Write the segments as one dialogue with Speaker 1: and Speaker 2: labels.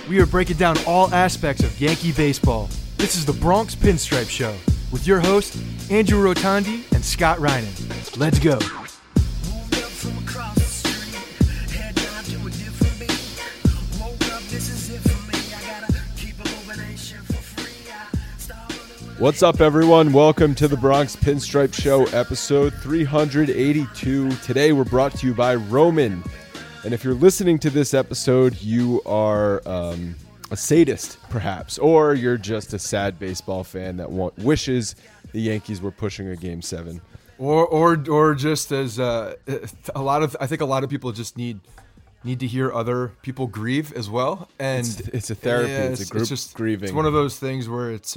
Speaker 1: we are breaking down all aspects of Yankee baseball. This is the Bronx Pinstripe Show with your hosts, Andrew Rotondi and Scott Reinen. Let's go.
Speaker 2: What's up, everyone? Welcome to the Bronx Pinstripe Show, episode 382. Today, we're brought to you by Roman. And if you're listening to this episode, you are a sadist, perhaps, or you're just a sad baseball fan that wishes the Yankees were pushing a Game 7.
Speaker 3: Or just as I think a lot of people just need to hear other people grieve as well. And
Speaker 2: it's a therapy. Yeah, it's a group grieving.
Speaker 3: It's one of those things where it's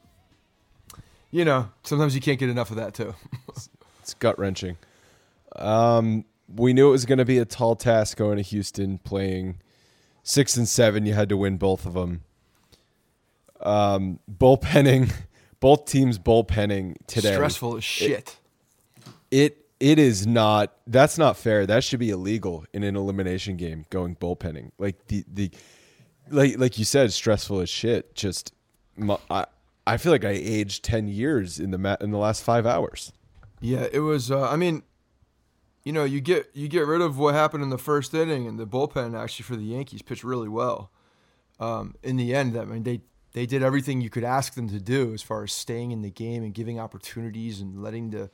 Speaker 3: sometimes you can't get enough of that too.
Speaker 2: It's gut-wrenching. We knew it was going to be a tall task going to Houston, playing 6 and 7. You had to win both of them. Bullpenning, both teams bullpenning today.
Speaker 3: Stressful as shit.
Speaker 2: It is not. That's not fair. That should be illegal in an elimination game. Going bullpenning, like you said, stressful as shit. Just I feel like I aged 10 years in the last 5 hours.
Speaker 3: Yeah, it was. You get rid of what happened in the first inning, and the bullpen actually for the Yankees pitched really well. In the end, they did everything you could ask them to do as far as staying in the game and giving opportunities and letting the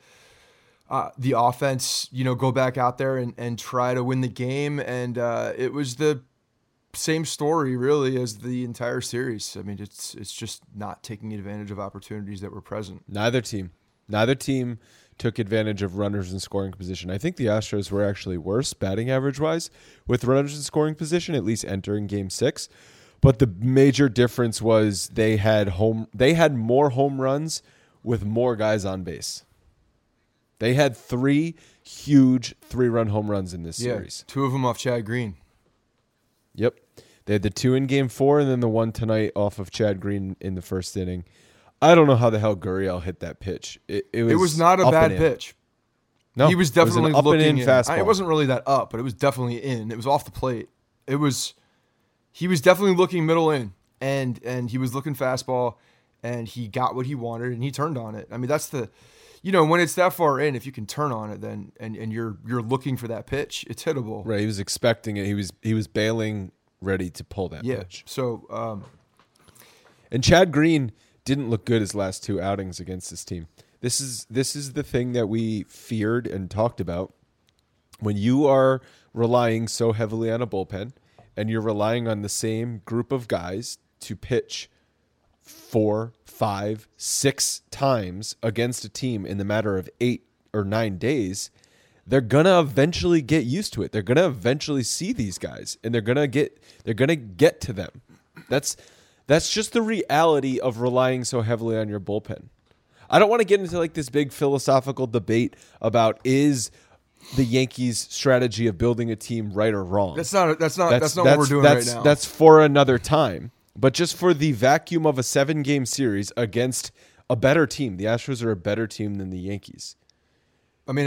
Speaker 3: offense go back out there and try to win the game. And it was the same story really as the entire series. I mean, it's just not taking advantage of opportunities that were present.
Speaker 2: Neither team took advantage of runners in scoring position. I think the Astros were actually worse batting average wise with runners in scoring position, at least entering Game 6. But the major difference was they had more home runs with more guys on base. They had 3 huge 3-run home runs in this series.
Speaker 3: 2 of them off Chad Green.
Speaker 2: Yep. They had the 2 in Game 4 and then the 1 tonight off of Chad Green in the first inning. I don't know how the hell Gurriel hit that pitch. It was
Speaker 3: not a bad pitch.
Speaker 2: No,
Speaker 3: he was definitely
Speaker 2: up
Speaker 3: looking
Speaker 2: and in fastball.
Speaker 3: It wasn't really that up, but it was definitely in. It was off the plate. He was definitely looking middle in, and he was looking fastball, and he got what he wanted, and he turned on it. I mean, that's when it's that far in, if you can turn on it, then and you're looking for that pitch, it's hittable.
Speaker 2: Right. He was expecting it. He was bailing, ready to pull that pitch.
Speaker 3: So,
Speaker 2: and Chad Green didn't look good his last 2 outings against this team. This is the thing that we feared and talked about. When you are relying so heavily on a bullpen and you're relying on the same group of guys to pitch 4, 5, 6 times against a team in the matter of 8 or 9 days, they're going to eventually get used to it. They're going to eventually see these guys and they're going to get to them. That's just the reality of relying so heavily on your bullpen. I don't want to get into like this big philosophical debate about is the Yankees' strategy of building a team right or wrong.
Speaker 3: That's not what we're doing right now.
Speaker 2: That's for another time. But just for the vacuum of a 7-game series against a better team, the Astros are a better team than the Yankees.
Speaker 3: I mean,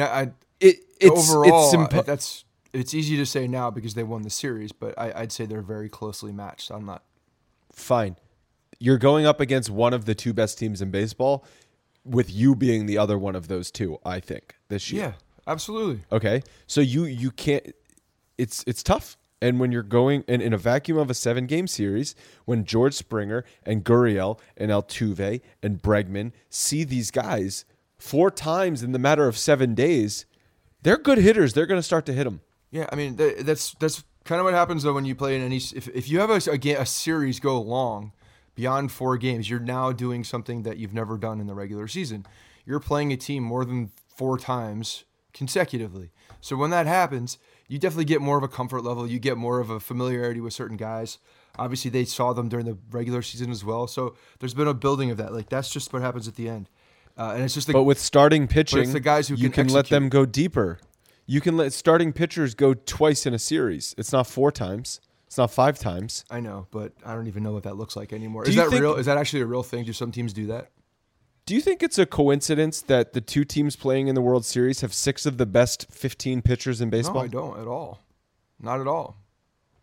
Speaker 3: it's easy to say now because they won the series, but I'd say they're very closely matched. I'm not.
Speaker 2: Fine. You're going up against one of the 2 best teams in baseball with you being the other one of those 2, I think, this year.
Speaker 3: Yeah, absolutely.
Speaker 2: Okay. So you can't – it's tough. And when you're going in a vacuum of a 7-game series, when George Springer and Gurriel and Altuve and Bregman see these guys 4 times in the matter of 7 days, they're good hitters. They're going to start to hit them.
Speaker 3: Yeah, I mean, that's kind of what happens though when you play in any. If you have a series go long beyond 4 games, you're now doing something that you've never done in the regular season. You're playing a team more than 4 times consecutively. So when that happens, you definitely get more of a comfort level. You get more of a familiarity with certain guys. Obviously, they saw them during the regular season as well. So there's been a building of that. Like that's just what happens at the end. And it's just.
Speaker 2: But with starting pitching,
Speaker 3: it's the guys who
Speaker 2: you can let them go deeper. You can let starting pitchers go twice in a series. It's not 4 times. It's not 5 times.
Speaker 3: I know, but I don't even know what that looks like anymore. Is that real? Is that actually a real thing? Do some teams do that?
Speaker 2: Do you think it's a coincidence that the 2 teams playing in the World Series have 6 of the best 15 pitchers in baseball?
Speaker 3: No, I don't at all. Not at all.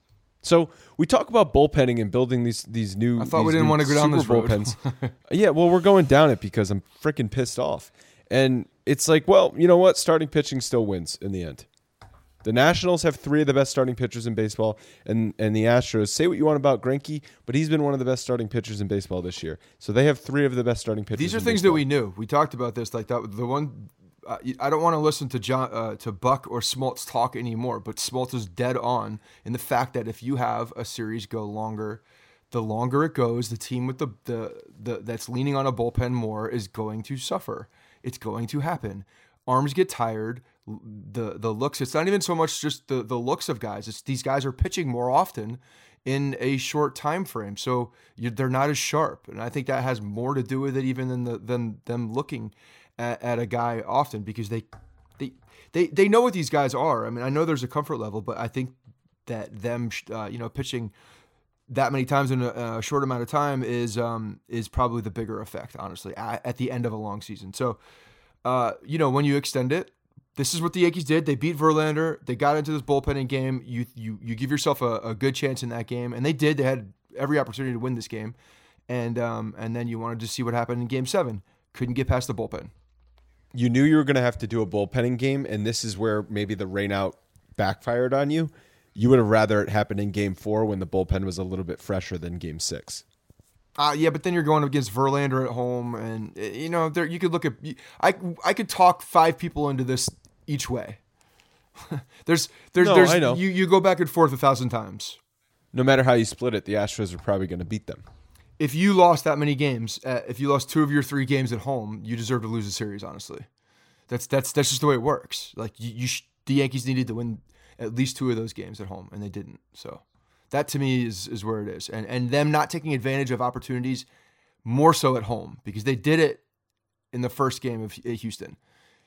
Speaker 2: So we talk about bullpenning and building these new.
Speaker 3: I thought we didn't want to go down this road.
Speaker 2: Bullpens. Yeah, well, we're going down it because I'm freaking pissed off. And it's like, well, you know what? Starting pitching still wins in the end. The Nationals have 3 of the best starting pitchers in baseball, and the Astros, say what you want about Greinke, but he's been one of the best starting pitchers in baseball this year. So they have 3 of the best starting pitchers.
Speaker 3: These are things that we knew. We talked about this. Like that, the one. I don't want to listen to Buck or Smoltz talk anymore, but Smoltz is dead on in the fact that if you have a series go longer, the longer it goes, the team with the that's leaning on a bullpen more is going to suffer. It's going to happen. Arms get tired. The looks. It's not even so much just the looks of guys. It's these guys are pitching more often in a short time frame, so they're not as sharp. And I think that has more to do with it even than them looking at a guy often, because they know what these guys are. I mean, I know there's a comfort level, but I think that them pitching that many times in a short amount of time is probably the bigger effect, honestly, at the end of a long season. So when you extend it, this is what the Yankees did. They beat Verlander. They got into this bullpenning game. You give yourself a good chance in that game, and they did. They had every opportunity to win this game, and then you wanted to see what happened in Game 7. Couldn't get past the bullpen.
Speaker 2: You knew you were going to have to do a bullpenning game, and this is where maybe the rainout backfired on you. You would have rather it happened in Game 4 when the bullpen was a little bit fresher than Game 6.
Speaker 3: Yeah, but then you're going against Verlander at home, and you could look at. I could talk 5 people into this each way. there's
Speaker 2: I know.
Speaker 3: You go back and forth 1,000 times.
Speaker 2: No matter how you split it, the Astros are probably going to beat them.
Speaker 3: If you lost that many games, if you lost 2 of your 3 games at home, you deserve to lose the series. Honestly, that's just the way it works. Like the Yankees needed to win at least 2 of those games at home, and they didn't. So that to me is where it is, and them not taking advantage of opportunities more so at home, because they did it in the first game of Houston.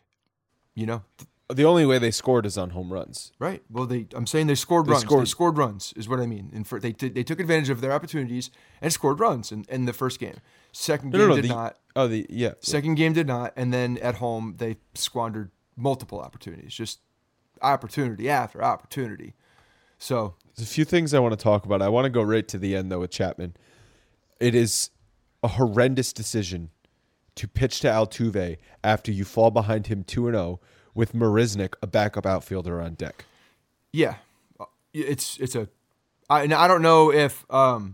Speaker 2: The only way they scored is on home runs.
Speaker 3: Right. Well, I'm saying they scored runs. They scored runs is what I mean. And they took advantage of their opportunities and scored runs in the first game. Second game did not. Second game did not. And then at home, they squandered multiple opportunities. Just opportunity after opportunity. So
Speaker 2: there's a few things I want to talk about. I want to go right to the end, though, with Chapman. It is a horrendous decision to pitch to Altuve after you fall behind him 2-0 with Marisnick, a backup outfielder, on deck.
Speaker 3: Yeah, I don't know if well,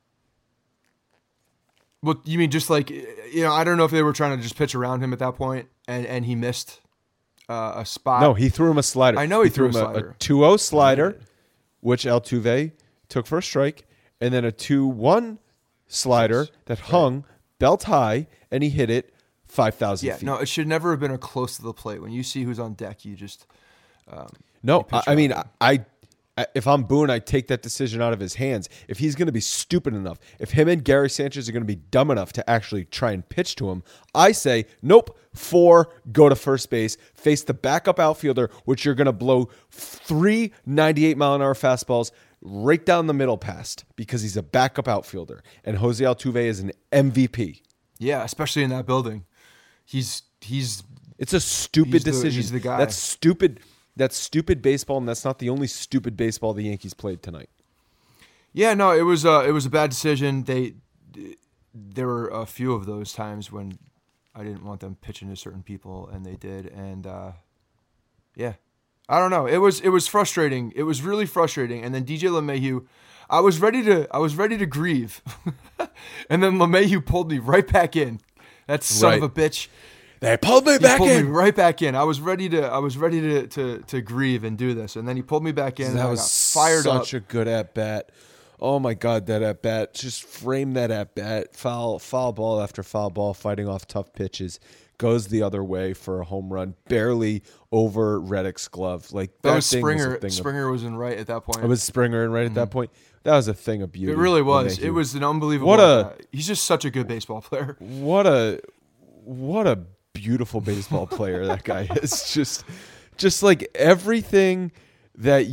Speaker 3: you mean just like I don't know if they were trying to just pitch around him at that point, and he missed a spot.
Speaker 2: No, he threw him a slider.
Speaker 3: I know he threw him a
Speaker 2: 2-0 slider, which Altuve took for a strike, and then a 2-1 slider that hung belt high, and he hit it 5,000 feet.
Speaker 3: No, it should never have been a close to the plate. When you see who's on deck, you just
Speaker 2: no. I mean, I if I'm Boone, I take that decision out of his hands. If he's going to be stupid enough, if him and Gary Sanchez are going to be dumb enough to actually try and pitch to him, I say nope. 4, go to first base, face the backup outfielder, which you're going to blow 3 98-mile-an-hour fastballs right down the middle past, because he's a backup outfielder, and Jose Altuve is an MVP.
Speaker 3: Yeah, especially in that building. It's
Speaker 2: a stupid decision.
Speaker 3: He's the guy.
Speaker 2: That's stupid. That's stupid baseball, and that's not the only stupid baseball the Yankees played tonight.
Speaker 3: Yeah, no, it was a bad decision. There were a few of those times when I didn't want them pitching to certain people, and they did. And yeah, I don't know. It was frustrating. It was really frustrating. And then DJ LeMahieu, I was ready to grieve, and then LeMahieu pulled me right back in. That son of a bitch.
Speaker 2: They pulled me back in.
Speaker 3: He pulled me right back in. I was ready to grieve and do this, and then he pulled me back in.
Speaker 2: That was
Speaker 3: fired up.
Speaker 2: Such a good at bat. Oh my God, that at bat! Just frame that at bat. Foul ball after foul ball, fighting off tough pitches. Goes the other way for a home run, barely over Reddick's glove. Like
Speaker 3: that was Springer. Springer was in right at that point.
Speaker 2: It was Springer in right at that point. That was a thing of beauty.
Speaker 3: It really was. It was an unbelievable. He's just such a good baseball player.
Speaker 2: What a beautiful baseball player that guy is. Just like everything that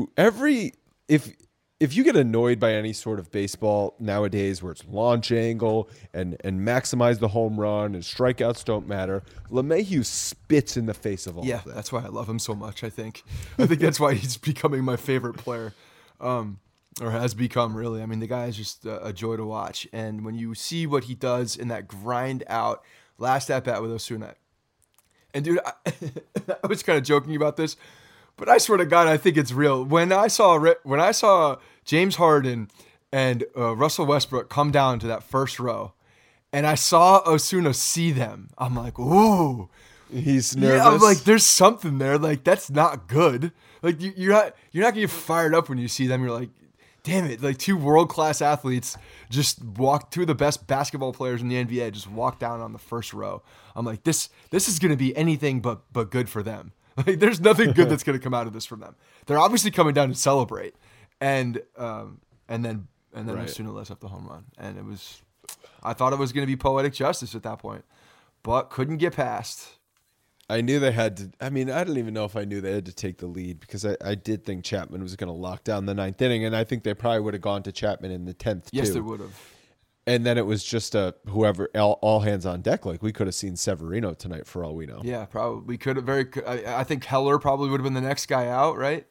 Speaker 2: if you get annoyed by any sort of baseball nowadays where it's launch angle and maximize the home run and strikeouts don't matter, LeMahieu spits in the face of all of that. Yeah,
Speaker 3: that's why I love him so much, I think. That's why he's becoming my favorite player. Or has become, really. I mean, the guy is just a joy to watch. And when you see what he does in that grind out last at bat with Osuna, and dude, I was kind of joking about this, but I swear to God, I think it's real. When I saw James Harden and Russell Westbrook come down to that first row, and I saw Osuna see them, I'm like, ooh.
Speaker 2: He's nervous.
Speaker 3: Yeah, I'm like, there's something there. Like, that's not good. Like, you're not gonna get fired up when you see them. You're like, damn it! Like, two world-class athletes just walked. Two of the best basketball players in the NBA just walked down on the first row. I'm like, this is gonna be anything but good for them. Like, there's nothing good that's gonna come out of this from them. They're obviously coming down to celebrate, and then
Speaker 2: Right.
Speaker 3: Osuna lets up the home run, and it was. I thought it was gonna be poetic justice at that point, but couldn't get past.
Speaker 2: I knew they had to. I mean, I don't even know if I knew they had to take the lead because I did think Chapman was going to lock down the 9th inning, and I think they probably would have gone to Chapman in the 10th
Speaker 3: Yes,
Speaker 2: too.
Speaker 3: they would have.
Speaker 2: And then it was just whoever all hands on deck. Like, we could have seen Severino tonight for all we know.
Speaker 3: Yeah, probably. We could have I think Heller probably would have been the next guy out, right?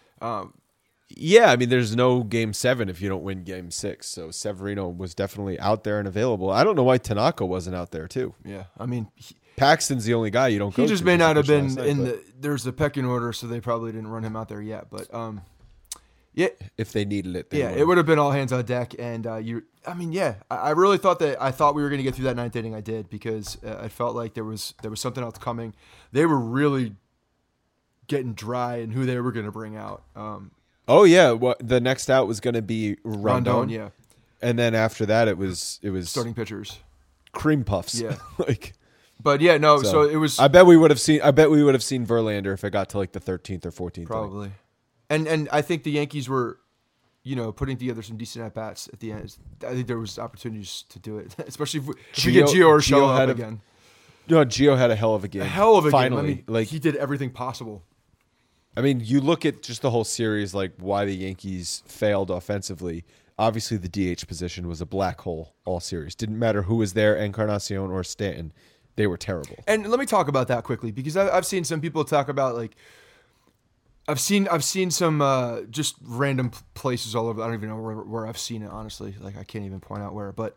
Speaker 2: Yeah, I mean, there's no Game 7 if you don't win Game 6. So Severino was definitely out there and available. I don't know why Tanaka wasn't out there too.
Speaker 3: Yeah, I mean,
Speaker 2: Paxton's the only guy you don't go
Speaker 3: he
Speaker 2: to.
Speaker 3: just may not have been
Speaker 2: last night,
Speaker 3: in
Speaker 2: but
Speaker 3: there's the pecking order, so they probably didn't run him out there yet. But yeah,
Speaker 2: if they needed it, they
Speaker 3: yeah, it would have been all hands on deck. And I really thought we were going to get through that 9th inning. I did, because I felt like there was something else coming. They were really getting dry in who they were going to bring out.
Speaker 2: Oh yeah, the next out was going to be Rondon.
Speaker 3: Yeah,
Speaker 2: And then after that, it was
Speaker 3: starting pitchers.
Speaker 2: cream puffs.
Speaker 3: Yeah.
Speaker 2: like.
Speaker 3: But yeah, no. So it was.
Speaker 2: I bet we would have seen Verlander if it got to like the 13th or 14th.
Speaker 3: Probably. And I think the Yankees were, putting together some decent at bats at the end. I think there was opportunities to do it, especially if we get Gio Urshela up again.
Speaker 2: No, Gio had a hell of a game.
Speaker 3: A hell of a
Speaker 2: Finally,
Speaker 3: game. I mean, he did everything possible.
Speaker 2: I mean, you look at just the whole series, like why the Yankees failed offensively. Obviously, the DH position was a black hole all series. Didn't matter who was there, Encarnacion or Stanton. They were terrible.
Speaker 3: And let me talk about that quickly, because I've seen some people talk about, like, I've seen some just random places all over. I don't even know where I've seen it, honestly. Like, I can't even point out where. But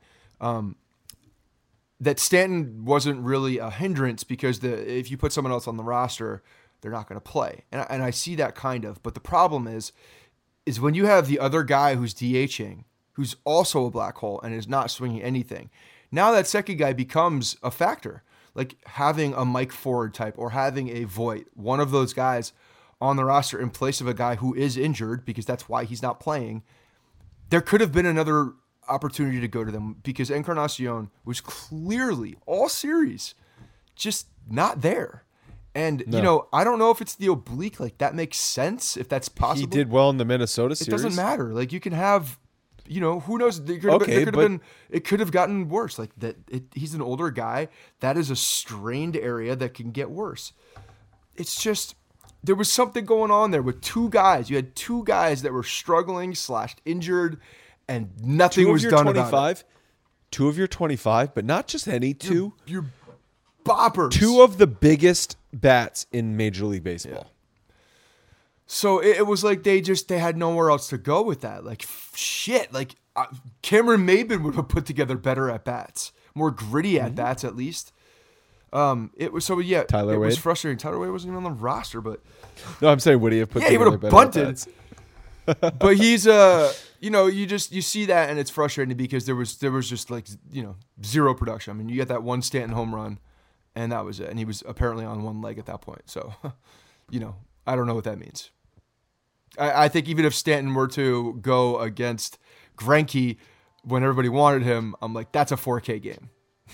Speaker 3: that Stanton wasn't really a hindrance because if you put someone else on the roster, they're not going to play. And I see that kind of. But the problem is when you have the other guy who's DHing, who's also a black hole and is not swinging anything, now that second guy becomes a factor. Like having a Mike Ford type or having a Voit, one of those guys on the roster in place of a guy who is injured, because that's why he's not playing. There could have been another opportunity to go to them, because Encarnacion was clearly all series just not there. And, I don't know if it's the oblique. Like, that makes sense, if that's possible.
Speaker 2: He did well in the Minnesota series.
Speaker 3: It doesn't matter. Like, you can have, who knows? It could have gotten worse. Like, he's an older guy. That is a strained area that can get worse. It's just, there was something going on there with two guys. You had two guys that were struggling / injured, and nothing was done about it.
Speaker 2: 2 of your 25, but not just any two.
Speaker 3: You're boppers.
Speaker 2: 2 of the biggest bats in Major League Baseball.
Speaker 3: Yeah. So it was like they had nowhere else to go with that. Like, shit. Like, Cameron Maybin would have put together better at bats, more gritty at bats at least. It was
Speaker 2: Tyler
Speaker 3: it
Speaker 2: Wade?
Speaker 3: was frustrating. Tyler Wade wasn't even on the roster, but
Speaker 2: No, I'm saying would he have put
Speaker 3: he
Speaker 2: together
Speaker 3: would have
Speaker 2: better
Speaker 3: bunted.
Speaker 2: at-bats?
Speaker 3: But he's you see that, and it's frustrating because there was just like zero production. I mean, you get that one Stanton home run, and that was it. And he was apparently on one leg at that point. So, I don't know what that means. I think even if Stanton were to go against Greinke when everybody wanted him, I'm like, that's a 4K game.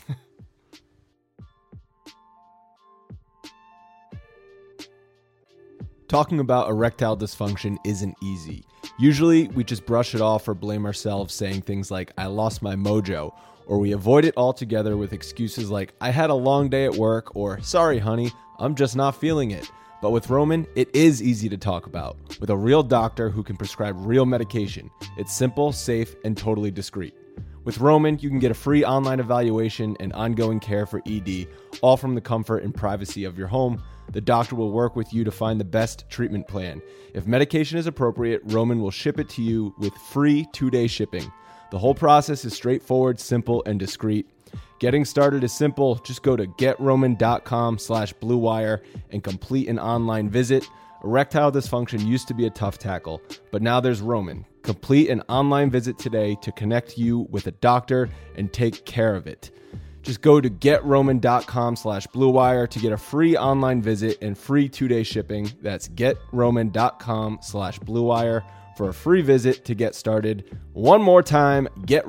Speaker 2: Talking about erectile dysfunction isn't easy. Usually, we just brush it off or blame ourselves, saying things like, I lost my mojo, or we avoid it altogether with excuses like, I had a long day at work, or sorry, honey, I'm just not feeling it. But with Roman, it is easy to talk about, with a real doctor who can prescribe real medication. It's simple, safe, and totally discreet. With Roman, you can get a free online evaluation and ongoing care for ED, all from the comfort and privacy of your home. The doctor will work with you to find the best treatment plan. If medication is appropriate, Roman will ship it to you with free 2-day shipping. The whole process is straightforward, simple, and discreet. Getting started is simple. Just go to getroman.com/bluewire and complete an online visit. Erectile dysfunction used to be a tough tackle, but now there's Roman. Complete an online visit today to connect you with a doctor and take care of it. Just go to getroman.com/bluewire to get a free online visit and free 2-day shipping. That's getroman.com/bluewire for a free visit to get started. One more time,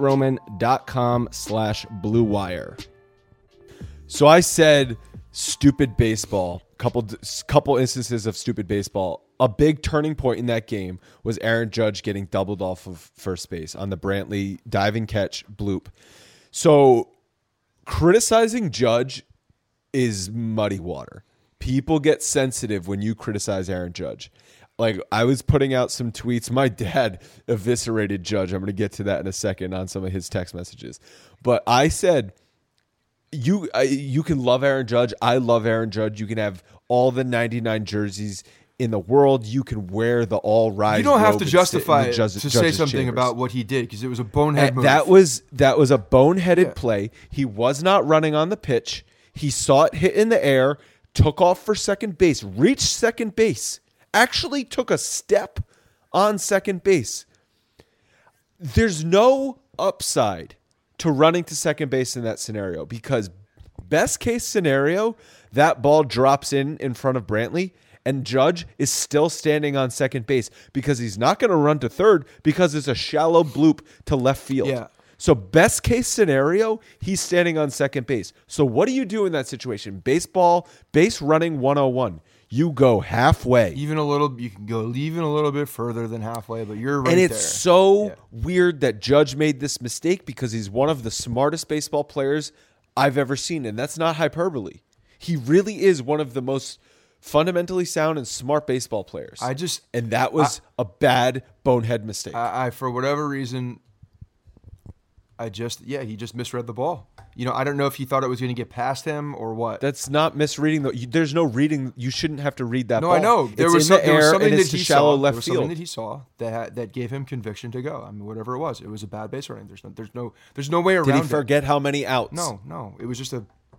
Speaker 2: getroman.com/bluewire. So I said stupid baseball, couple instances of stupid baseball. A big turning point in that game was Aaron Judge getting doubled off of first base on the Brantley diving catch bloop. So criticizing Judge is muddy water. People get sensitive when you criticize Aaron Judge. Like, I was putting out some tweets. My dad eviscerated Judge. I'm going to get to that in a second on some of his text messages. But I said, you can love Aaron Judge. I love Aaron Judge. You can have all the 99 jerseys in the world. You can wear the all-rise.
Speaker 3: You don't have to
Speaker 2: robe
Speaker 3: justify
Speaker 2: and
Speaker 3: it to say something
Speaker 2: chambers.
Speaker 3: about what he did, because it was a bonehead move.
Speaker 2: That was a boneheaded play. He was not running on the pitch. He saw it hit in the air, took off for second base, reached second base, actually took a step on second base. There's no upside to running to second base in that scenario, because best case scenario, that ball drops in front of Brantley and Judge is still standing on second base because he's not going to run to third because it's a shallow bloop to left field.
Speaker 3: Yeah.
Speaker 2: So best case scenario, he's standing on second base. So what do you do in that situation? Baseball, base running 101. You go halfway.
Speaker 3: You can go even a little bit further than halfway, but you're right
Speaker 2: and
Speaker 3: there.
Speaker 2: it's so weird that Judge made this mistake because he's one of the smartest baseball players I've ever seen. And that's not hyperbole. He really is one of the most fundamentally sound and smart baseball players. And that was a bad bonehead mistake.
Speaker 3: I for whatever reason, he just misread the ball. I don't know if he thought it was going to get past him or what.
Speaker 2: That's not misreading. There's no reading. You shouldn't have to read that ball.
Speaker 3: No, I know. There was something that he
Speaker 2: shallow
Speaker 3: saw.
Speaker 2: left
Speaker 3: there was
Speaker 2: field.
Speaker 3: something that he saw that gave him conviction to go. I mean, whatever it was a bad base running. There's no way around it.
Speaker 2: Did he forget how many outs?
Speaker 3: No. It was just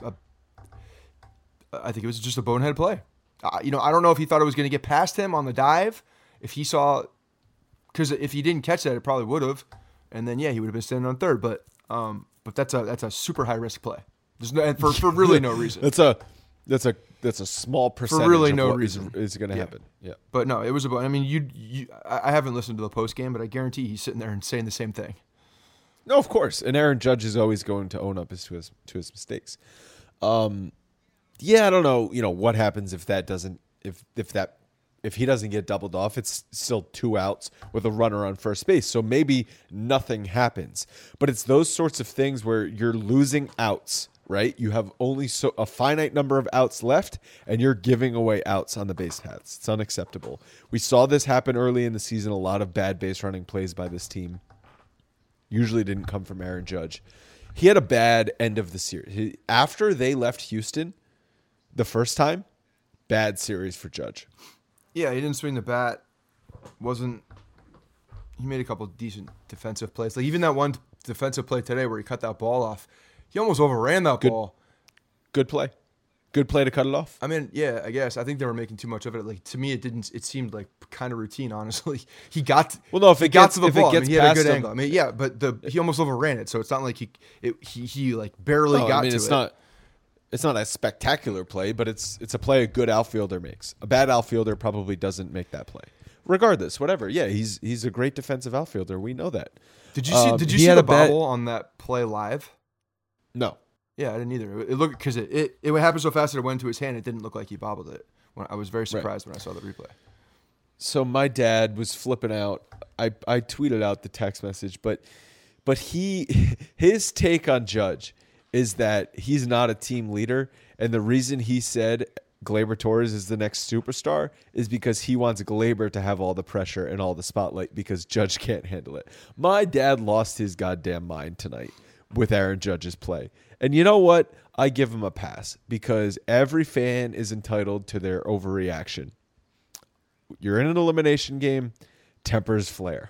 Speaker 3: I think it was just a bonehead play. I don't know if he thought it was going to get past him on the dive. If he saw, because if he didn't catch that, it probably would have, and then he would have been standing on third. But that's a super high risk play. There's no, and for really no reason.
Speaker 2: That's a small percentage
Speaker 3: for really
Speaker 2: of
Speaker 3: no
Speaker 2: what
Speaker 3: reason
Speaker 2: is going to happen. Yeah.
Speaker 3: But no, it was I mean, I haven't listened to the post game, but I guarantee he's sitting there and saying the same thing.
Speaker 2: No, of course. And Aaron Judge is always going to own up to his mistakes. I don't know. What happens if that doesn't if he doesn't get doubled off, it's still 2 outs with a runner on first base. So maybe nothing happens. But it's those sorts of things where you're losing outs, right? You have only a finite number of outs left, and you're giving away outs on the base paths. It's unacceptable. We saw this happen early in the season. A lot of bad base running plays by this team usually didn't come from Aaron Judge. He had a bad end of the series. After they left Houston the first time, bad series for Judge.
Speaker 3: Yeah, he didn't swing the bat. He made a couple decent defensive plays. Like even that one defensive play today where he cut that ball off, he almost overran that ball.
Speaker 2: Good play. Good play to cut it off.
Speaker 3: I mean, yeah, I guess. I think they were making too much of it. Like to me, it seemed like kind of routine. Honestly, he got.
Speaker 2: If it gets to the ball,
Speaker 3: he had a good angle. I mean, yeah, but he almost overran it. So it's not like he like barely got to it.
Speaker 2: It's not a spectacular play, but it's a play a good outfielder makes. A bad outfielder probably doesn't make that play. Regardless, whatever. Yeah, he's a great defensive outfielder. We know that.
Speaker 3: Did you see the bobble on that play live?
Speaker 2: No.
Speaker 3: Yeah, I didn't either. It looked because it happened so fast that it went into his hand. It didn't look like he bobbled it. I was very surprised when I saw the replay.
Speaker 2: So my dad was flipping out. I tweeted out the text message, but his take on Judge is that he's not a team leader, and the reason he said Gleyber Torres is the next superstar is because he wants Gleyber to have all the pressure and all the spotlight because Judge can't handle it. My dad lost his goddamn mind tonight with Aaron Judge's play. And you know what? I give him a pass because every fan is entitled to their overreaction. You're in an elimination game, tempers flare.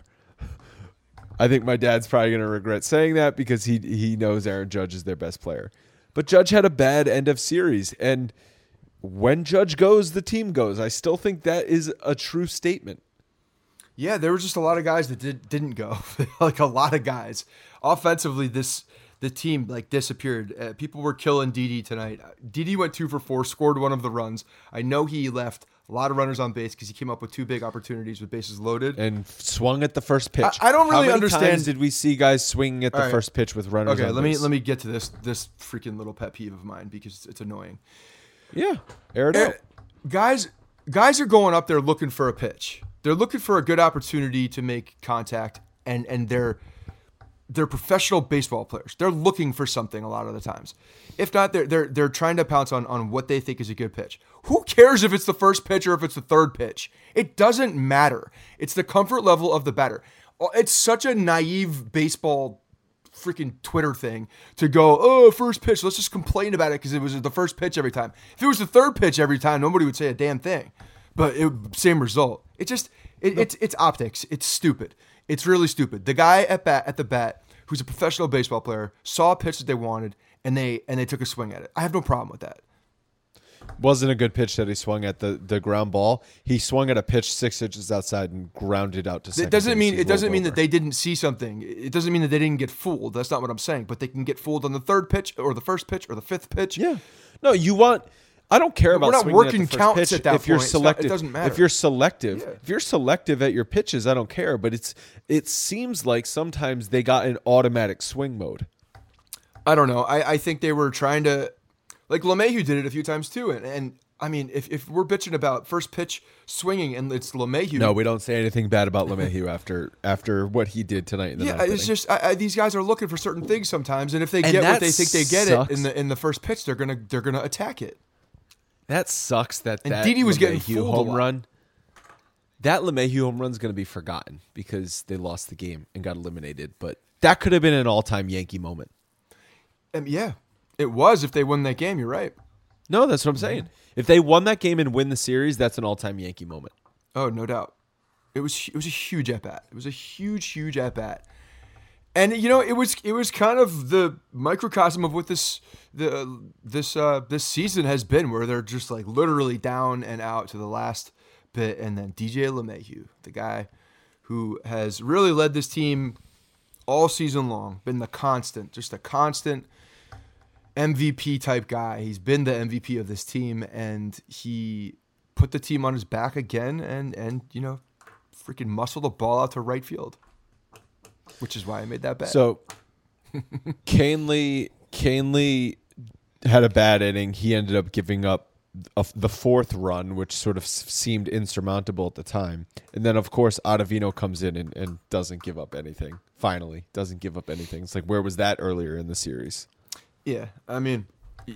Speaker 2: I think my dad's probably going to regret saying that because he knows Aaron Judge is their best player. But Judge had a bad end of series, and when Judge goes, the team goes. I still think that is a true statement.
Speaker 3: Yeah, there were just a lot of guys that didn't go. Like a lot of guys. Offensively, the team like disappeared. People were killing Didi tonight. Didi went 2 for 4, scored one of the runs. I know he left a lot of runners on base because he came up with 2 big opportunities with bases loaded.
Speaker 2: And swung at the first pitch.
Speaker 3: I don't really
Speaker 2: How many
Speaker 3: understand.
Speaker 2: times did we see guys swinging at the first pitch with runners
Speaker 3: Okay,
Speaker 2: on
Speaker 3: let
Speaker 2: base?
Speaker 3: me get to this freaking little pet peeve of mine because it's annoying.
Speaker 2: Yeah, air it out.
Speaker 3: Guys are going up there looking for a pitch. They're looking for a good opportunity to make contact, and they're professional baseball players. They're looking for something a lot of the times. If not, they're trying to pounce on what they think is a good pitch. Who cares if it's the first pitch or if it's the third pitch? It doesn't matter. It's the comfort level of the batter. It's such a naive baseball freaking Twitter thing to go, oh, first pitch, let's just complain about it because it was the first pitch every time. If it was the third pitch every time, nobody would say a damn thing. But same result. It's optics. It's stupid. It's really stupid. The guy at the bat, who's a professional baseball player, saw a pitch that they wanted, and they took a swing at it. I have no problem with that.
Speaker 2: Wasn't a good pitch that he swung at the ground ball. He swung at a pitch 6 inches outside and grounded out to second.
Speaker 3: It doesn't mean that they didn't see something. It doesn't mean that they didn't get fooled. That's not what I'm saying. But they can get fooled on the third pitch or the first pitch or the fifth pitch.
Speaker 2: Yeah. No, I don't care about.
Speaker 3: We're not
Speaker 2: swinging
Speaker 3: working
Speaker 2: at the first
Speaker 3: counts
Speaker 2: pitch
Speaker 3: at that
Speaker 2: if you're
Speaker 3: point.
Speaker 2: selective.
Speaker 3: It doesn't matter.
Speaker 2: If you're selective at your pitches, I don't care. But it seems like sometimes they got an automatic swing mode.
Speaker 3: I don't know. I think they were trying to, like LeMahieu did it a few times too. And I mean, if we're bitching about first pitch swinging and it's LeMahieu.
Speaker 2: No, we don't say anything bad about LeMahieu after what he did tonight in the ninth
Speaker 3: it's
Speaker 2: inning.
Speaker 3: just these guys are looking for certain things sometimes, and if they get what they think they get it in the first pitch, they're gonna attack it.
Speaker 2: That sucks. That
Speaker 3: Didi was getting
Speaker 2: LeMahieu
Speaker 3: fooled
Speaker 2: home
Speaker 3: a lot.
Speaker 2: run. That LeMahieu home run is going to be forgotten because they lost the game and got eliminated. But that could have been an all-time Yankee moment.
Speaker 3: Yeah, it was if they won that game. You're right.
Speaker 2: No, that's what I'm saying. If they won that game and win the series, that's an all-time Yankee moment.
Speaker 3: Oh, no doubt. It was a huge at bat. It was a huge at bat. And it was kind of the microcosm of what this season has been, where they're just like literally down and out to the last bit, and then DJ LeMahieu, the guy who has really led this team all season long, been a constant MVP type guy. He's been the MVP of this team, and he put the team on his back again, and freaking muscled the ball out to right field. Which is why I made that bet.
Speaker 2: So, Canely had a bad inning. He ended up giving up the fourth run, which sort of seemed insurmountable at the time. And then, of course, Ottavino comes in and doesn't give up anything. Finally, doesn't give up anything. It's like, where was that earlier in the series?
Speaker 3: Yeah, I mean,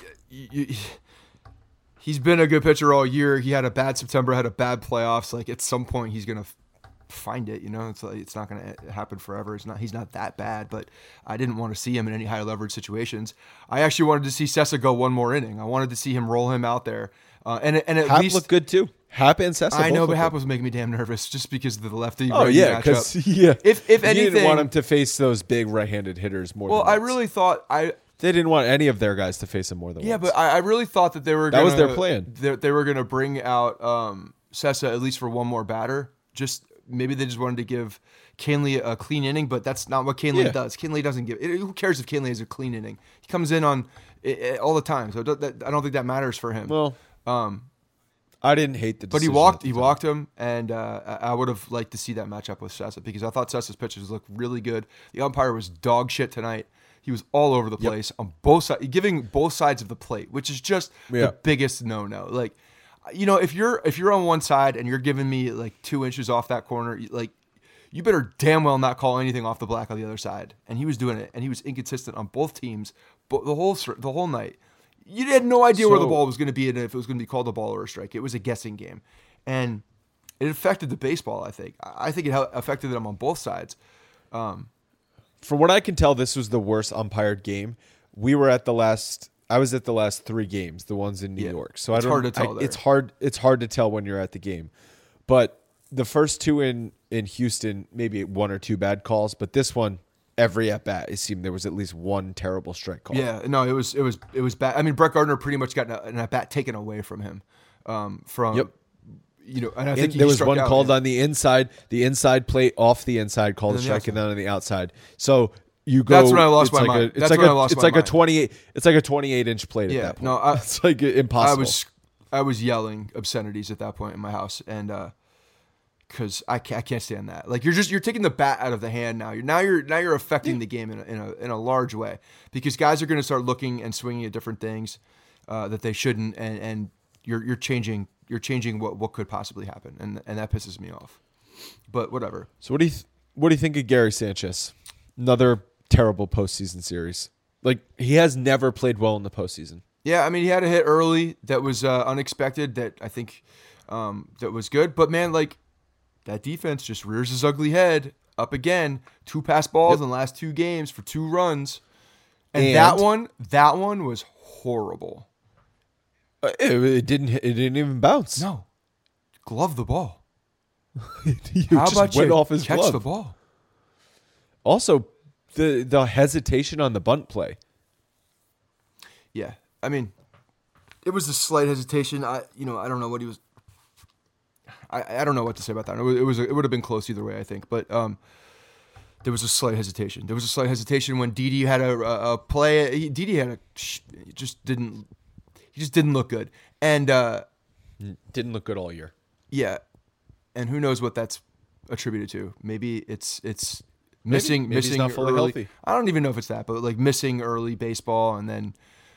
Speaker 3: he's been a good pitcher all year. He had a bad September, had a bad playoffs. Like, at some point, he's going to find it, it's not going to happen forever. He's not that bad, but I didn't want to see him in any high leverage situations. I actually wanted to see Sessa go one more inning. I wanted to see him roll him out there, and at
Speaker 2: Hap
Speaker 3: least
Speaker 2: looked good too. Hap and Sessa.
Speaker 3: I know,
Speaker 2: both
Speaker 3: but Hap
Speaker 2: looked
Speaker 3: was making me damn nervous just because of the lefty.
Speaker 2: Oh yeah, because
Speaker 3: if anything,
Speaker 2: you didn't want him to face those big right-handed hitters more.
Speaker 3: Well,
Speaker 2: than
Speaker 3: I
Speaker 2: once.
Speaker 3: really thought
Speaker 2: They didn't want any of their guys to face him more than once.
Speaker 3: but I really thought that they were.
Speaker 2: That was their plan.
Speaker 3: They were going to bring out Sessa at least for one more batter. Maybe they just wanted to give Canely a clean inning, but that's not what Canely does. Canely doesn't give. Who cares if Canely has a clean inning? He comes in on all the time, so I don't think that matters for him.
Speaker 2: Well, I didn't hate the decision.
Speaker 3: But he walked him, and I would have liked to see that matchup with Sessa because I thought Sessa's pitches looked really good. The umpire was dog shit tonight. He was all over the place on both sides, giving both sides of the plate, which is just the biggest no-no. Like, if you're on one side and you're giving me like 2 inches off that corner, like, you better damn well not call anything off the black on the other side. And he was doing it, and he was inconsistent on both teams, but the whole night. You had no idea where the ball was going to be and if it was going to be called a ball or a strike. It was a guessing game, and it affected the baseball. I think it affected them on both sides.
Speaker 2: from what I can tell, this was the worst umpired game. I was at the last 3 games, the ones in New York. So
Speaker 3: it's hard to tell there.
Speaker 2: It's hard to tell when you're at the game. But the first 2 in Houston, maybe 1 or 2 bad calls, but this one, every at bat, it seemed there was at least 1 terrible strike call.
Speaker 3: Yeah, no, it was bad. I mean, Brett Gardner pretty much got an at bat taken away from him. And I think
Speaker 2: there was one
Speaker 3: out,
Speaker 2: called on the inside plate, off the inside, called a strike, and then on the outside. So you go.
Speaker 3: That's when I lost my mind.
Speaker 2: It's like a 28-inch plate at that point.
Speaker 3: No,
Speaker 2: it's like impossible.
Speaker 3: I was yelling obscenities at that point in my house, and because I can't stand that. Like you're taking the bat out of the hand now. You're affecting the game in a large way, because guys are going to start looking and swinging at different things that they shouldn't, and you're changing what could possibly happen, and that pisses me off. But whatever.
Speaker 2: So what do you think of Gary Sanchez? Another terrible postseason series. Like, he has never played well in the postseason.
Speaker 3: Yeah, I mean, he had a hit early that was unexpected, that I think that was good. But man, like, that defense just rears his ugly head up again. 2 pass balls in the last 2 games for 2 runs, and that one was horrible.
Speaker 2: It didn't even bounce.
Speaker 3: No, glove the ball.
Speaker 2: How about went off his
Speaker 3: catch
Speaker 2: glove.
Speaker 3: the ball?
Speaker 2: Also, the hesitation on the bunt play.
Speaker 3: Yeah, I mean, it was a slight hesitation. I don't know what he was. I don't know what to say about that. It would have been close either way, I think. But there was a slight hesitation. There was a slight hesitation when Didi had a play. Didi had he just didn't look good, and
Speaker 2: didn't look good all year.
Speaker 3: Yeah, and who knows what that's attributed to? Maybe it's missing
Speaker 2: he's not fully
Speaker 3: early.
Speaker 2: healthy.
Speaker 3: I don't even know if it's that, but like missing early baseball, and then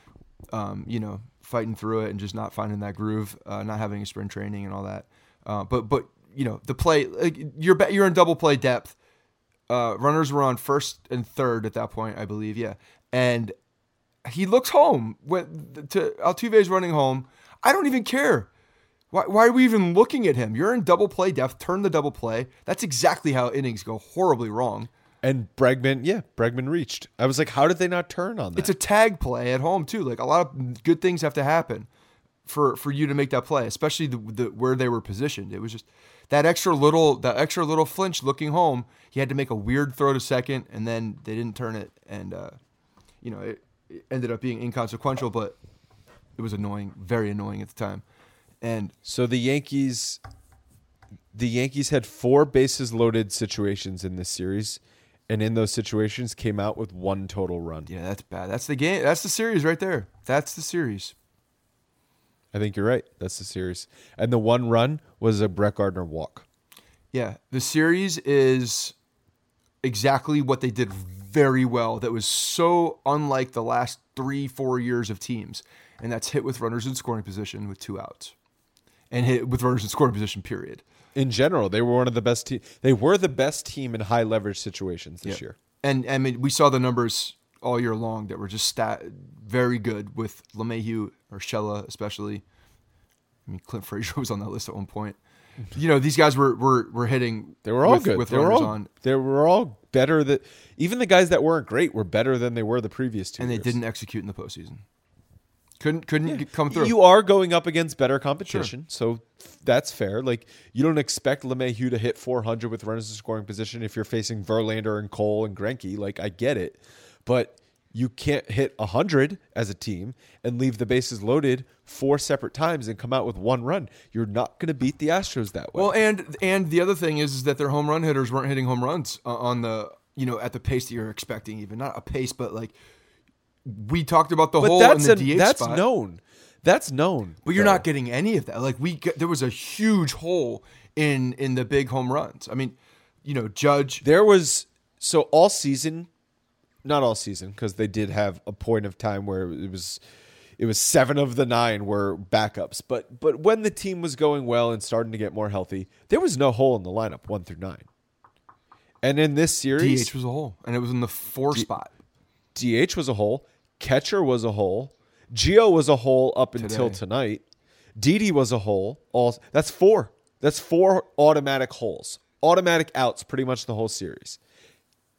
Speaker 3: fighting through it and just not finding that groove, not having a sprint training and all that. But the play, like, you're in double play depth. Runners were on first and third at that point, I believe. Yeah, and he looks home. Altuve's running home. I don't even care. Why are we even looking at him? You're in double play depth. Turn the double play. That's exactly how innings go horribly wrong.
Speaker 2: And Bregman reached. I was like, how did they not turn on that?
Speaker 3: It's a tag play at home too. Like, a lot of good things have to happen for you to make that play, especially the where they were positioned. It was just that extra little flinch looking home. He had to make a weird throw to second, and then they didn't turn it, and it ended up being inconsequential, but it was annoying, very annoying at the time. And
Speaker 2: so the Yankees had 4 bases loaded situations in this series, and in those situations came out with 1 total run.
Speaker 3: Yeah, that's bad. That's the game. That's the series right there. That's the series.
Speaker 2: I think you're right. That's the series. And the 1 run was a Brett Gardner walk.
Speaker 3: Yeah, the series is exactly what they did very well. That was so unlike the last 3-4 years of teams. And that's hit with runners in scoring position with 2 outs. And hit with runners in scoring position, period.
Speaker 2: In general, they were one of the best teams. They were the best team in high leverage situations this year.
Speaker 3: And I mean, we saw the numbers all year long that were just very good with LeMahieu, Urshela especially. I mean, Clint Frazier was on that list at one point. These guys were hitting.
Speaker 2: They were all good.
Speaker 3: With runners on.
Speaker 2: They were all better. Even the guys that weren't great were better than they were the previous 2 years.
Speaker 3: And they didn't execute in the postseason. Couldn't come through.
Speaker 2: You are going up against better competition, so that's fair. Like, you don't expect LeMahieu to hit 400 with runners in scoring position if you're facing Verlander and Cole and Greinke. Like, I get it, but you can't hit 100 as a team and leave the bases loaded 4 separate times and come out with 1 run. You're not going to beat the Astros that way.
Speaker 3: Well, and the other thing is that their home run hitters weren't hitting home runs on the at the pace that you're expecting. Even not a pace, but like. We talked about the hole in the DH
Speaker 2: that's
Speaker 3: spot.
Speaker 2: That's known.
Speaker 3: But you're not getting any of that. Like, there was a huge hole in the big home runs. I mean, Judge.
Speaker 2: There was all season, not all season, because they did have a point of time where it was 7 of the 9 were backups. But when the team was going well and starting to get more healthy, there was no hole in the lineup 1 through 9. And in this series,
Speaker 3: DH was a hole, and it was in the 4 spot.
Speaker 2: DH was a hole. Catcher was a hole. Gio was a hole up until tonight. Didi was a hole. That's 4. That's 4 automatic holes. Automatic outs pretty much the whole series.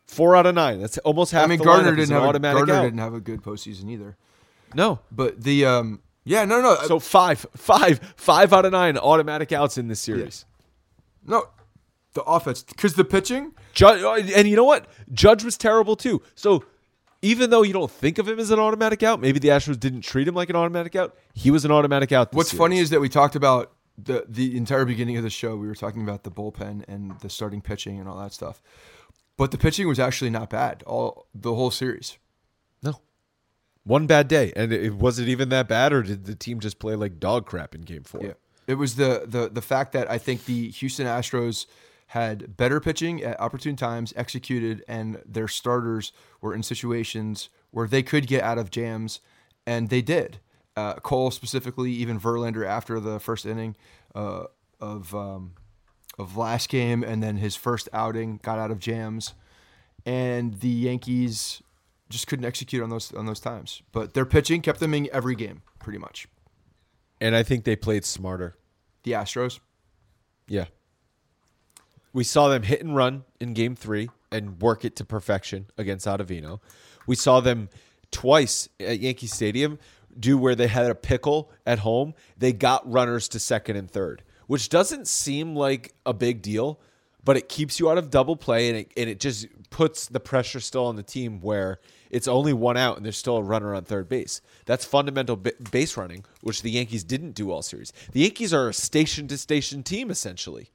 Speaker 2: 4 out of 9. That's almost half.
Speaker 3: I mean,
Speaker 2: the
Speaker 3: Gardner
Speaker 2: lineup is
Speaker 3: didn't
Speaker 2: an
Speaker 3: have
Speaker 2: automatic
Speaker 3: Gardner
Speaker 2: out.
Speaker 3: didn't have a good postseason either.
Speaker 2: No,
Speaker 3: But the no.
Speaker 2: so five out of 9 automatic outs in this series.
Speaker 3: No, the offense, because the pitching.
Speaker 2: Judge, and you know what? Judge was terrible too. So even though you don't think of him as an automatic out, maybe the Astros didn't treat him like an automatic out. He was an automatic out.
Speaker 3: What's funny is that we talked about the entire beginning of the show. We were talking about the bullpen and the starting pitching and all that stuff. But the pitching was actually not bad the whole series.
Speaker 2: no one bad day, and was it even that bad, or did the team just play like dog crap in Game 4?
Speaker 3: Yeah, it was the fact that I think the Houston Astros had better pitching at opportune times, executed, and their starters were in situations where they could get out of jams, and they did. Cole specifically, even Verlander after the first inning of last game, and then his first outing got out of jams, and the Yankees just couldn't execute on those times. But their pitching kept them in every game, pretty much.
Speaker 2: And I think they played smarter.
Speaker 3: The Astros.
Speaker 2: Yeah. We saw them hit and run in Game 3 and work it to perfection against Ottavino. We saw them twice at Yankee Stadium do where they had a pickle at home. They got runners to second and third, which doesn't seem like a big deal, but it keeps you out of double play, and it just puts the pressure still on the team where it's only one out and there's still a runner on third base. That's fundamental base running, which the Yankees didn't do all series. The Yankees are a station-to-station team, essentially.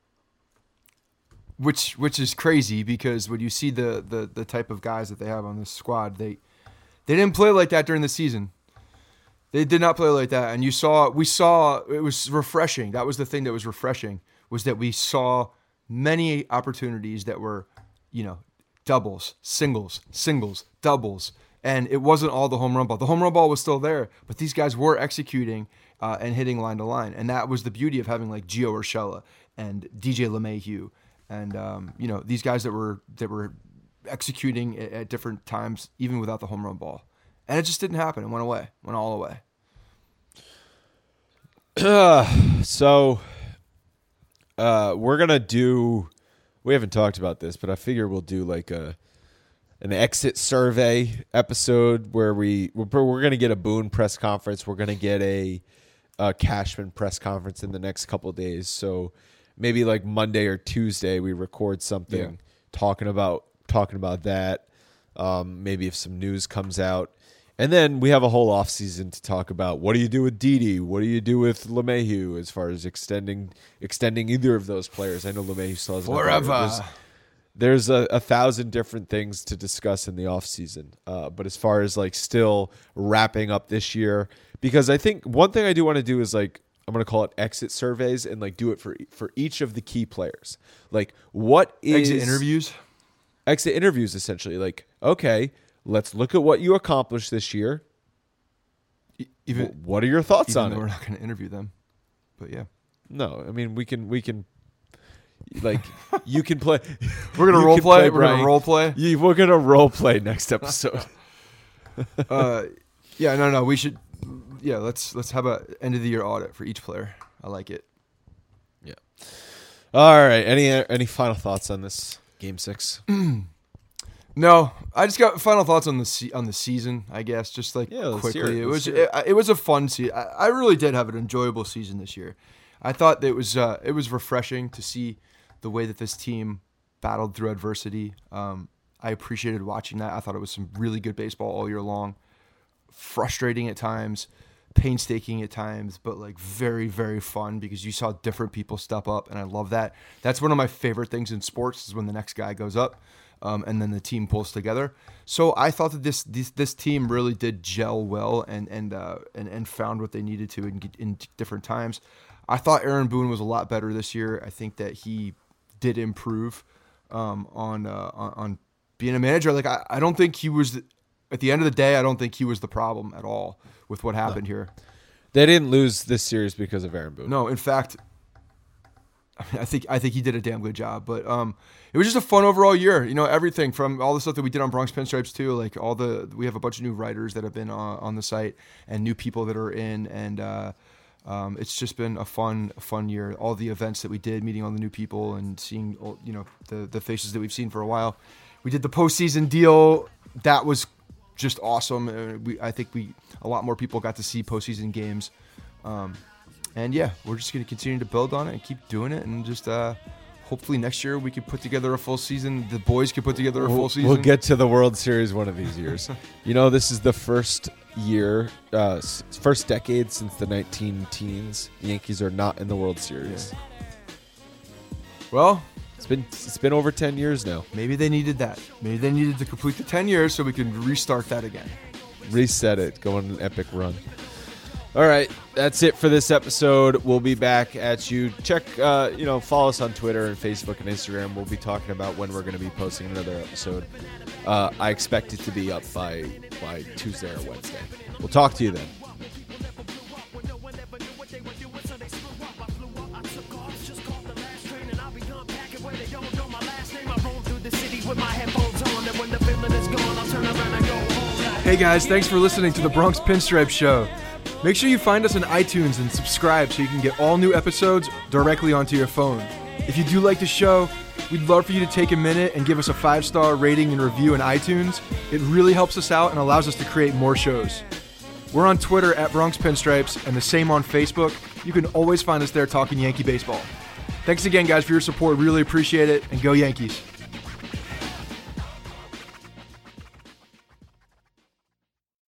Speaker 3: Which is crazy, because when you see the type of guys that they have on this squad, they didn't play like that during the season. They did not play like that, and we saw it was refreshing. That was the thing that was refreshing, was that we saw many opportunities that were, doubles, singles, doubles, and it wasn't all the home run ball. The home run ball was still there, but these guys were executing and hitting line to line, and that was the beauty of having like Gio Urshela and DJ LeMahieu. And these guys that were executing at different times, even without the home run ball, and it just didn't happen. It went all away.
Speaker 2: So we're gonna do. We haven't talked about this, but I figure we'll do like an exit survey episode where we're gonna get a Boone press conference. We're gonna get a Cashman press conference in the next couple of days. So maybe like Monday or Tuesday we record something talking about that. Maybe if some news comes out. And then we have a whole offseason to talk about what do you do with Didi? What do you do with LeMahieu as far as extending either of those players? I know LeMahieu still has
Speaker 3: forever.
Speaker 2: There's 1,000 different things to discuss in the offseason. But as far as like still wrapping up this year, because I think one thing I do want to do is like, I'm going to call it exit surveys, and like do it for each of the key players. Like what is exit interviews essentially. Like, okay, let's look at what you accomplished this year.
Speaker 3: Even
Speaker 2: what are your thoughts on it?
Speaker 3: We're not going to interview them, but yeah.
Speaker 2: No, I mean we can like you can play.
Speaker 3: We're gonna role play. We're gonna role play.
Speaker 2: We're gonna role play next episode.
Speaker 3: Yeah, no, we should. Yeah, let's have a end of the year audit for each player. I like it.
Speaker 2: Yeah. All right. Any final thoughts on this Game 6?
Speaker 3: No, I just got final thoughts on the season. I guess just like quickly. It was a fun season. I really did have an enjoyable season this year. I thought that it was refreshing to see the way that this team battled through adversity. I appreciated watching that. I thought it was some really good baseball all year long. Frustrating at times, painstaking at times, but like very, very fun because you saw different people step up, and I love that. That's one of my favorite things in sports is when the next guy goes up, and then the team pulls together. So I thought that this team really did gel well and found what they needed to in different times. I thought Aaron Boone was a lot better this year. I think that he did improve on being a manager. Like I don't think he was. At the end of the day, I don't think he was the problem at all with what happened here.
Speaker 2: They didn't lose this series because of Aaron Boone.
Speaker 3: No, in fact, I think he did a damn good job. But it was just a fun overall year. You know, everything from all the stuff that we did on Bronx Pinstripes too. Like we have a bunch of new writers that have been on the site and new people that are in, and it's just been a fun year. All the events that we did, meeting all the new people and seeing the faces that we've seen for a while. We did the postseason deal. That was just awesome. I think a lot more people got to see postseason games. And yeah, we're just going to continue to build on it and keep doing it, and just hopefully next year we can put together a full season. The boys can put together a full season.
Speaker 2: We'll get to the World Series one of these years. This is the first year, first decade since the 19-teens. The Yankees are not in the World Series.
Speaker 3: Yeah. Well,
Speaker 2: it's been over 10 years now.
Speaker 3: Maybe they needed that. Maybe they needed to complete the 10 years so we can restart that again.
Speaker 2: Reset it. Go on an epic run. All right, that's it for this episode. We'll be back at you. Check, follow us on Twitter and Facebook and Instagram. We'll be talking about when we're going to be posting another episode. I expect it to be up by Tuesday or Wednesday. We'll talk to you then.
Speaker 1: Hey guys, thanks for listening to the Bronx Pinstripe Show. Make sure you find us on iTunes and subscribe so you can get all new episodes directly onto your phone. If you do like the show, we'd love for you to take a minute and give us a 5-star rating and review in iTunes. It really helps us out and allows us to create more shows. We're on Twitter at Bronx Pinstripes and the same on Facebook. You can always find us there talking Yankee baseball. Thanks again, guys, for your support. Really appreciate it, and go Yankees.